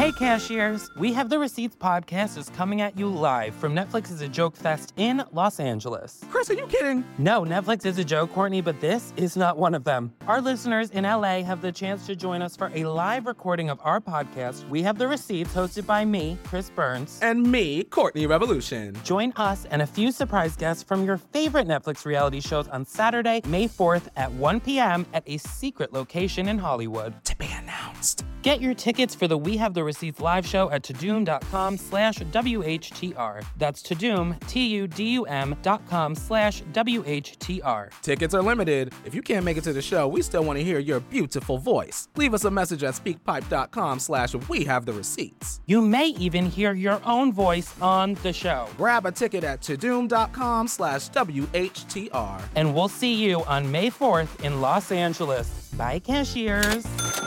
Hey cashiers, We Have the Receipts podcast is coming at you live from Netflix's A Joke Fest in Los Angeles. Chris, are you kidding? No, Netflix is a joke, Courtney, but this is not one of them. Our listeners in LA have the chance to join us for a live recording of our podcast, We Have the Receipts, hosted by me, Chris Burns. And me, Courtney Revolution. Join us and a few surprise guests from your favorite Netflix reality shows on Saturday, May 4th at 1 p.m. at a secret location in Hollywood. To be announced. Get your tickets for the We Have the Receipts live show at tudum.com/WHTR. That's Tudum, TUDUM.com/WHTR. Tickets are limited. If you can't make it to the show, we still want to hear your beautiful voice. Leave us a message at speakpipe.com/We Have the Receipts. You may even hear your own voice on the show. Grab a ticket at tudum.com/WHTR. And we'll see you on May 4th in Los Angeles. Bye, cashiers.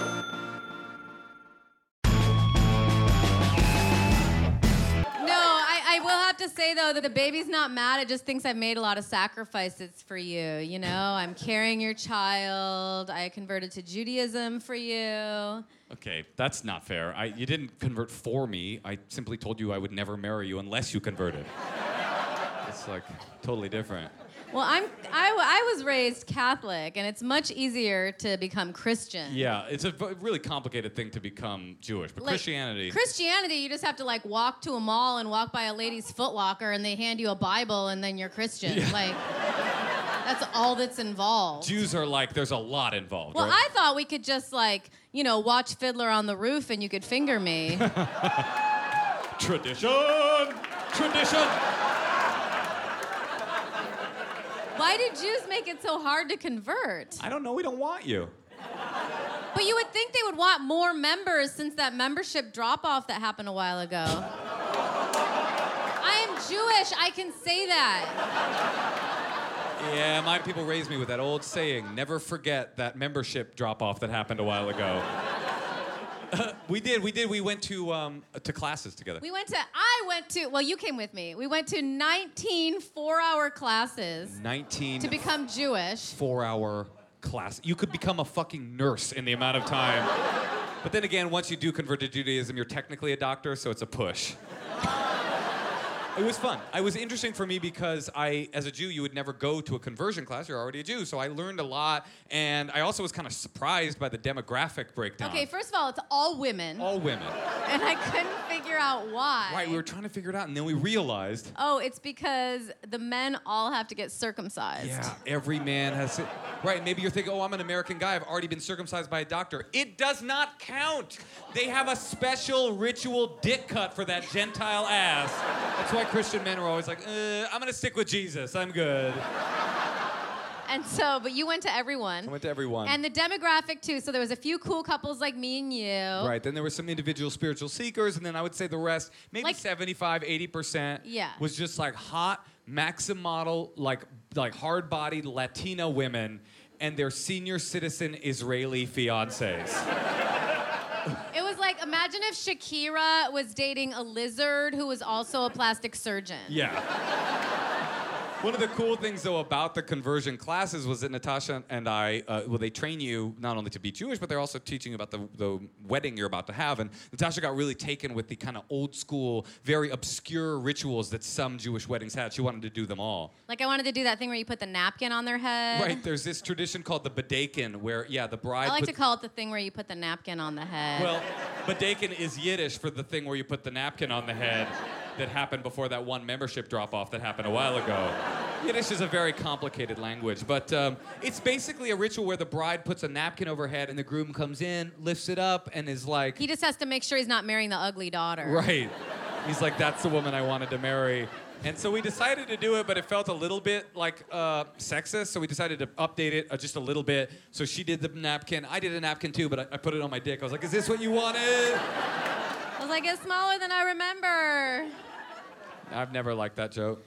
I will have to say, though, that the baby's not mad. It just thinks I've made a lot of sacrifices for you. You know, I'm carrying your child. I converted to Judaism for you. Okay, that's not fair. You didn't convert for me. I simply told you I would never marry you unless you converted. It's like totally different. Well, I was raised Catholic, and it's much easier to become Christian. Yeah, it's a really complicated thing to become Jewish, but Like, Christianity, you just have to like walk to a mall and walk by a lady's Foot Locker, and they hand you a Bible, and then you're Christian. Yeah. Like, that's all that's involved. Jews are like, there's a lot involved, Well, right? I thought we could just like, watch Fiddler on the Roof, and you could finger me. Tradition! Why do Jews make it so hard to convert? I don't know, we don't want you. But you would think they would want more members since that membership drop-off that happened a while ago. I am Jewish, I can say that. Yeah, my people raised me with that old saying, never forget that membership drop-off that happened a while ago. We did. We went to classes together. Well, you came with me. We went to 19 4-hour classes 19 to become Jewish. 4-hour class. You could become a fucking nurse in the amount of time. But then again, once you do convert to Judaism, you're technically a doctor, so it's a push. It was fun. It was interesting for me because as a Jew, you would never go to a conversion class. You're already a Jew. So I learned a lot. And I also was kind of surprised by the demographic breakdown. Okay, first of all, it's all women. All women. And I couldn't figure out why. Right, we were trying to figure it out. And then we realized. Oh, it's because the men all have to get circumcised. Yeah, every man has to. Right, maybe you're thinking, oh, I'm an American guy. I've already been circumcised by a doctor. It does not count. They have a special ritual dick cut for that Gentile ass. That's why Christian men are always like, I'm going to stick with Jesus. I'm good. And so, but you went to everyone. I went to everyone. And the demographic, too. So there was a few cool couples like me and you. Right, then there were some individual spiritual seekers, and then I would say the rest, maybe Like, 75, 80%, Yeah. was just like hot, Maxim model, like hard-bodied Latina women and their senior citizen Israeli fiancés. It was like, imagine if Shakira was dating a lizard who was also a plastic surgeon. Yeah. One of the cool things, though, about the conversion classes was that Natasha and I, they train you not only to be Jewish, but they're also teaching you about the wedding you're about to have. And Natasha got really taken with the kind of old school, very obscure rituals that some Jewish weddings had. She wanted to do them all. Like, I wanted to do that thing where you put the napkin on their head. Right, there's this tradition called the Badakin, where, the bride... I like to call it the thing where you put the napkin on the head. Well, Badakin is Yiddish for the thing where you put the napkin on the head that happened before that one membership drop-off that happened a while ago. Yiddish is a very complicated language, but it's basically a ritual where the bride puts a napkin over her head and the groom comes in, lifts it up, and is like... He just has to make sure he's not marrying the ugly daughter. Right. He's like, that's the woman I wanted to marry. And so we decided to do it, but it felt a little bit like sexist, so we decided to update it just a little bit. So she did the napkin. I did a napkin too, but I put it on my dick. I was like, is this what you wanted? I was like, it's smaller than I remember. I've never liked that joke.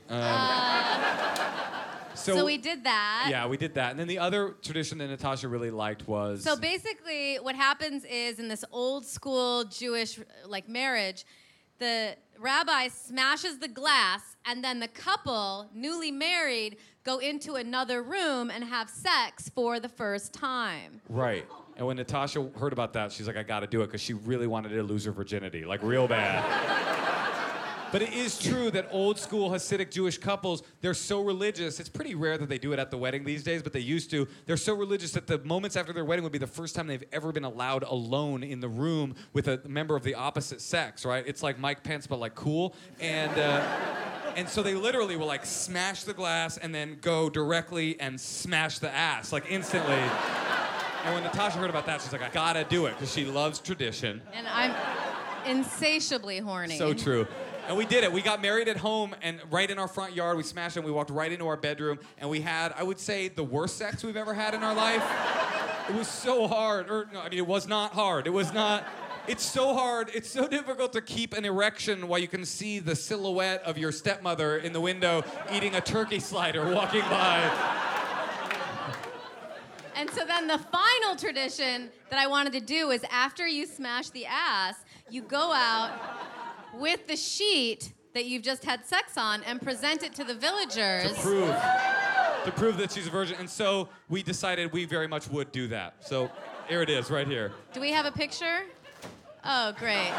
So we did that. Yeah, we did that. And then the other tradition that Natasha really liked was... So basically, what happens is in this old school Jewish marriage, the rabbi smashes the glass, and then the couple, newly married, go into another room and have sex for the first time. Right. And when Natasha heard about that, she's like, I gotta do it, because she really wanted to lose her virginity, like real bad. But it is true that old school Hasidic Jewish couples, they're so religious. It's pretty rare that they do it at the wedding these days, but they used to. They're so religious that the moments after their wedding would be the first time they've ever been allowed alone in the room with a member of the opposite sex, right? It's like Mike Pence, but like cool. And so they literally will like smash the glass and then go directly and smash the ass, like instantly. And when Natasha heard about that, she's like, I gotta do it, because she loves tradition. And I'm insatiably horny. So true. And we did it. We got married at home, and right in our front yard, we smashed it, and we walked right into our bedroom, and we had, I would say, the worst sex we've ever had in our life. It was so hard. It was not hard. It was not. It's so hard. It's so difficult to keep an erection while you can see the silhouette of your stepmother in the window eating a turkey slider walking by. And so then the final tradition that I wanted to do is after you smash the ass, you go out with the sheet that you've just had sex on and present it to the villagers. To prove that she's a virgin. And so we decided we very much would do that. So here it is, right here. Do we have a picture? Oh, great.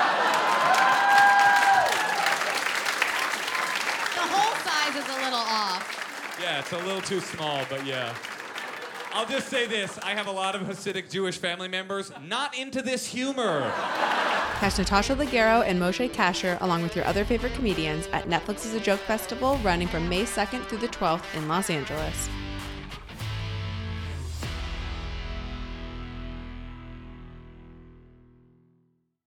The whole size is a little off. Yeah, it's a little too small, but yeah. I'll just say this. I have a lot of Hasidic Jewish family members not into this humor. Catch Natasha Leggero and Moshe Kasher along with your other favorite comedians at Netflix's A Joke Festival running from May 2nd through the 12th in Los Angeles.